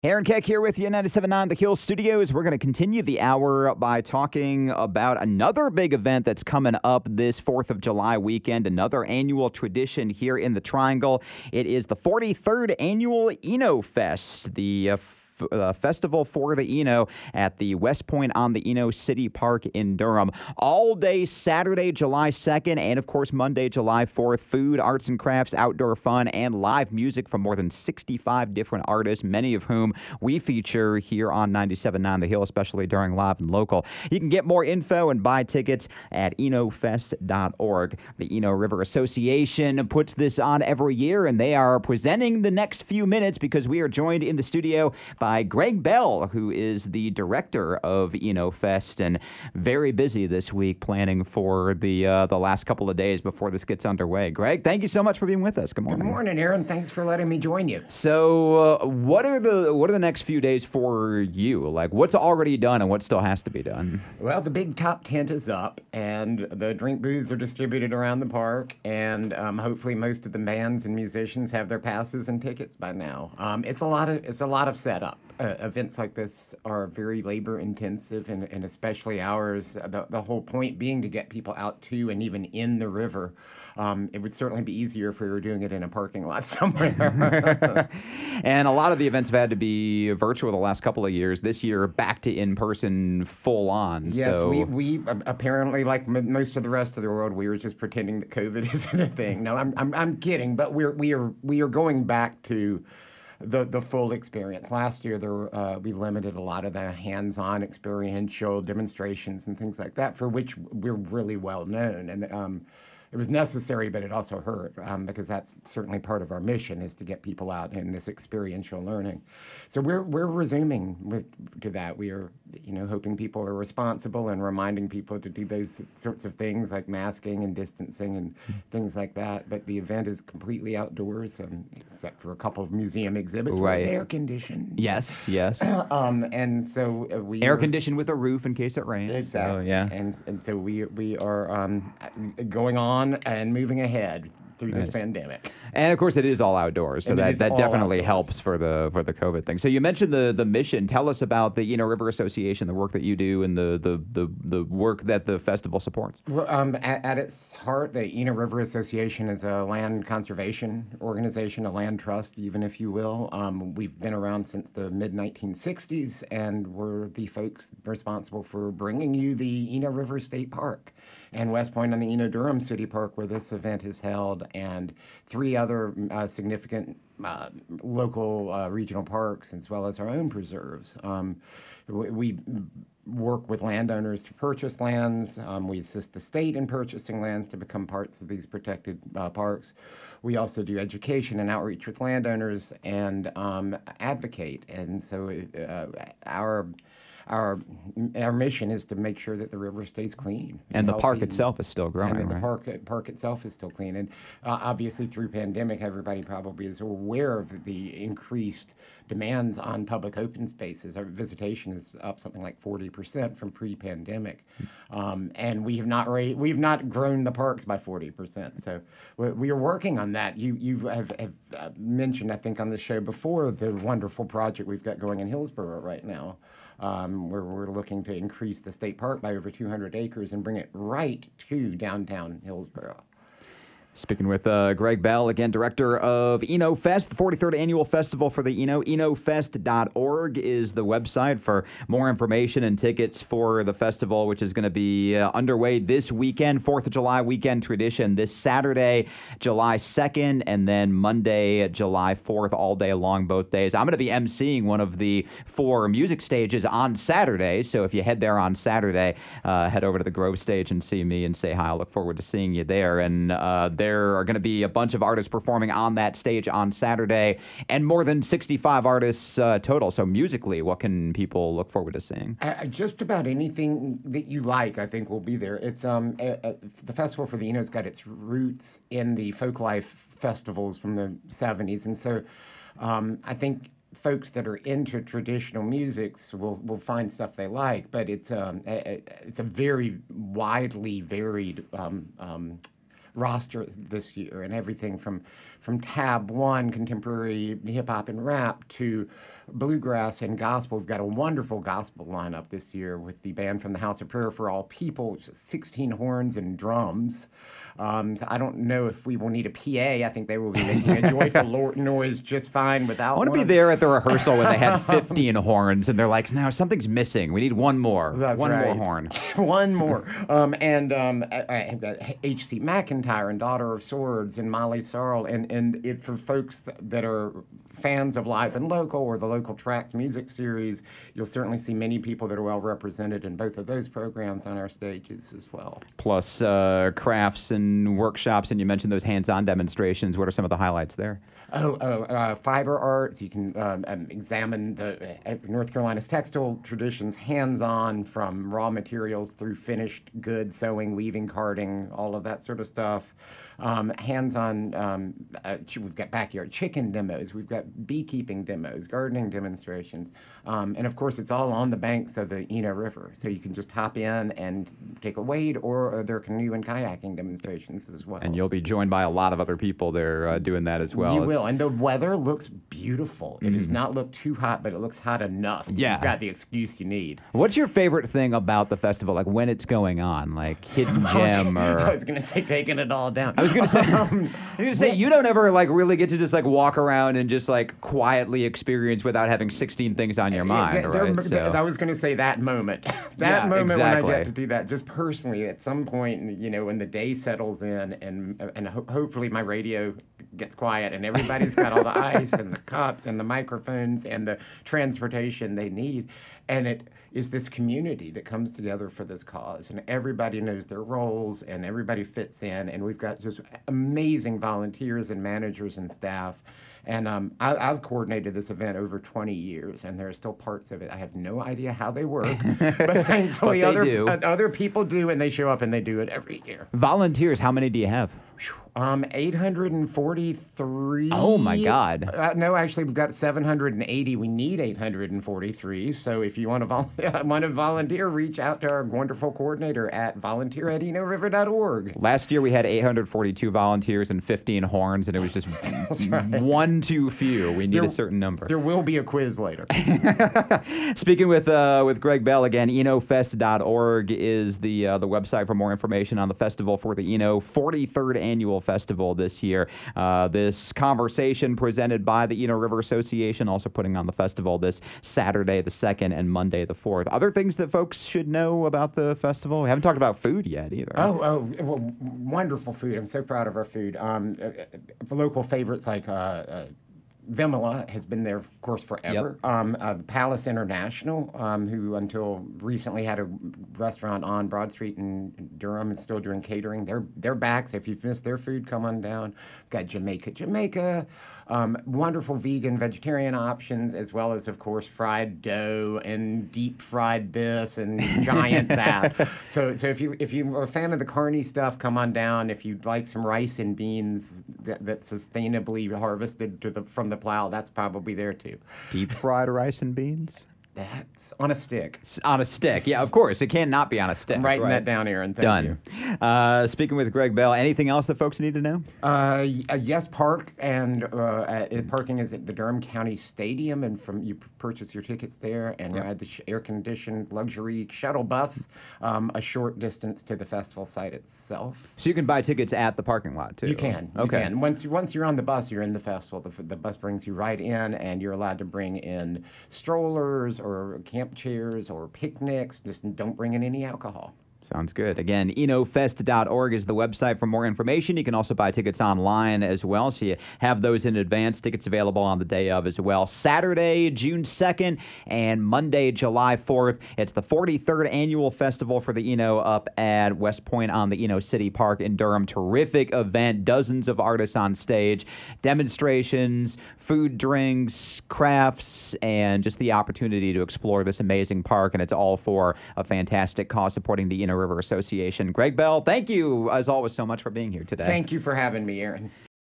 Aaron Keck here with you, 97.9 The Hill Studios. We're going to continue the hour by talking about another big event that's coming up this 4th of July weekend, another annual tradition here in the Triangle. It is the 43rd annual Eno Fest, the festival for the Eno at the West Point on the Eno City Park in Durham. All day Saturday, July 2nd, and of course Monday, July 4th. Food, arts and crafts, outdoor fun, and live music from more than 65 different artists, many of whom we feature here on 97.9 The Hill, especially during Live and Local. You can get more info and buy tickets at enofest.org. The Eno River Association puts this on every year, and they are presenting the next few minutes because we are joined in the studio by Greg Bell, who is the director of Eno Fest, and very busy this week planning for the last couple of days before this gets underway. Greg, thank you so much for being with us. Good morning. Good morning, Aaron. Thanks for letting me join you. So, what are the next few days for you? Like, what's already done and what still has to be done? Well, the big top tent is up, and the drink booths are distributed around the park, and hopefully most of the bands and musicians have their passes and tickets by now. It's a lot of setup. Events like this are very labor intensive, and especially ours. The whole point being to get people out to and even in the river. It would certainly be easier if we were doing it in a parking lot somewhere. And a lot of the events have had to be virtual the last couple of years. This year, back to in-person, full on. Yes, so we apparently, like most of the rest of the world, we were just pretending that COVID isn't a thing. No, I'm kidding, but we are going back to the full experience. Last year, we limited a lot of the hands-on experiential demonstrations and things like that, for which we're really well known. And it was necessary, but it also hurt, because that's certainly part of our mission, is to get people out in this experiential learning. So we're resuming to that. We are, hoping people are responsible and reminding people to do those sorts of things like masking and distancing and things like that. But the event is completely outdoors, except for a couple of museum exhibits where it's air conditioned. Yes. And so we air conditioned with a roof in case it rains. Exactly. So, yeah. And so we are going on and moving ahead through this pandemic. And of course, it is all outdoors, so that definitely helps for the COVID thing. So you mentioned the mission. Tell us about the Eno River Association, the work that you do, and the work that the festival supports. Well, at its heart, the Eno River Association is a land conservation organization, a land trust, even if you will. We've been around since the mid-1960s, and we're the folks responsible for bringing you the Eno River State Park and West Point on the Eno Durham City Park, where this event is held, and 3 other significant local regional parks, as well as our own preserves. We work with landowners to purchase lands. We assist the state in purchasing lands to become parts of these protected parks. We also do education and outreach with landowners and advocate. And so our mission is to make sure that the river stays clean. And the park itself is still growing, and right? The park itself is still clean. And obviously through pandemic, everybody probably is aware of the increased demands on public open spaces. Our visitation is up something like 40% from pre-pandemic. And we've not grown the parks by 40%. So we are working on that. You have mentioned, I think, on the show before, the wonderful project we've got going in Hillsborough right now. Where we're looking to increase the state park by over 200 acres and bring it right to downtown Hillsborough. Speaking with Greg Bell, again, director of Eno Fest, the 43rd annual festival for the Eno. Enofest.org is the website for more information and tickets for the festival, which is going to be underway this weekend, 4th of July weekend tradition, this Saturday, July 2nd, and then Monday, July 4th, all day long, both days. I'm going to be emceeing one of the 4 music stages on Saturday, so if you head there on Saturday, head over to the Grove stage and see me and say hi. I look forward to seeing you there. And there are going to be a bunch of artists performing on that stage on Saturday, and more than 65 artists total. So musically, what can people look forward to seeing? Just about anything that you like, I think, will be there. It's the Festival for the Eno's got its roots in the folklife festivals from the 70s, and so I think folks that are into traditional musics will find stuff they like. But it's a very widely varied roster this year, and everything from tab 1 contemporary hip hop and rap to bluegrass and gospel. We've got a wonderful gospel lineup this year with the band from the House of Prayer for All People, which is 16 horns and drums. So I don't know if we will need a PA. I think they will be making a joyful noise just fine without I want to be there at the rehearsal when they had 15 horns, and they're like, "No, something's missing. We need one more. That's one right. more horn." One more. I've got H.C. McIntyre and Daughter of Swords and Molly Sorrell. And it for folks that are fans of Live and Local or the Local Tracks music series, you'll certainly see many people that are well represented in both of those programs on our stages as well. Plus crafts and workshops, and you mentioned those hands-on demonstrations. What are some of the highlights there? Fiber arts. You can examine the North Carolina's textile traditions hands-on, from raw materials through finished goods, sewing, weaving, carding, all of that sort of stuff. Hands-on, we've got backyard chicken demos, we've got beekeeping demos, gardening demonstrations, and of course it's all on the banks of the Eno River, so you can just hop in and take a wade, or there are canoe and kayaking demonstrations as well. And you'll be joined by a lot of other people there doing that as well. You will, and the weather looks beautiful. It does not look too hot, but it looks hot enough. Yeah. You've got the excuse you need. What's your favorite thing about the festival, like when it's going on, like hidden gem or? I was gonna say taking it all down. I was gonna say you don't ever like really get to just like walk around and just like quietly experience without having 16 things on your mind, right? So. I was gonna say that moment, Yeah, moment exactly. when I get to do that, just personally at some point, when the day settles in, and hopefully my radio gets quiet and everybody's got all the ice and the cups and the microphones and the transportation they need, and it is this community that comes together for this cause, and everybody knows their roles and everybody fits in, and we've got just amazing volunteers and managers and staff. And I've coordinated this event over 20 years, and there are still parts of it I have no idea how they work, but thankfully other people do, and they show up and they do it every year. Volunteers, how many do you have? 843. Oh my God. No, actually, we've got 780. We need 843. So if you want to volunteer, reach out to our wonderful coordinator at volunteer@enoriver.org. Last year we had 842 volunteers and 15 horns, and it was just one too few. We need a certain number. There will be a quiz later. Speaking with Greg Bell again, enofest.org is the website for more information on the festival for the Eno 43rd annual festival this year. This conversation presented by the Eno River Association, also putting on the festival this Saturday the 2nd and Monday the 4th. Other things that folks should know about the festival? We haven't talked about food yet either. Well, wonderful food. I'm so proud of our food. Local favorites like Vimala has been there, of course, forever. Yep. Palace International, who until recently had a restaurant on Broad Street in Durham and still doing catering, they're back. So if you've missed their food, come on down. We've got Jamaica. Wonderful vegan, vegetarian options, as well as, of course, fried dough and deep fried this and giant that. So if you're a fan of the carny stuff, come on down. If you'd like some rice and beans that's sustainably harvested from the plow, that's probably there too. Deep fried rice and beans? That's on a stick. On a stick, yeah, of course. It cannot be on a stick. I'm writing that down, Aaron. Thank you. Speaking with Greg Bell, anything else that folks need to know? Yes, parking is at the Durham County Stadium, and you purchase your tickets there and ride the air-conditioned luxury shuttle bus a short distance to the festival site itself. So you can buy tickets at the parking lot, too? You can. Okay. You can. Once you're on the bus, you're in the festival. The bus brings you right in, and you're allowed to bring in strollers or camp chairs or picnics. Just don't bring in any alcohol. Sounds good. Again, enofest.org is the website for more information. You can also buy tickets online as well, so you have those in advance. Tickets available on the day of as well. Saturday, June 2nd, and Monday, July 4th. It's the 43rd annual festival for the Eno up at West Point on the Eno City Park in Durham. Terrific event. Dozens of artists on stage, demonstrations, food, drinks, crafts, and just the opportunity to explore this amazing park. And it's all for a fantastic cause supporting the Eno River Association. Greg Bell, thank you, as always, so much for being here today. Thank you for having me, Aaron.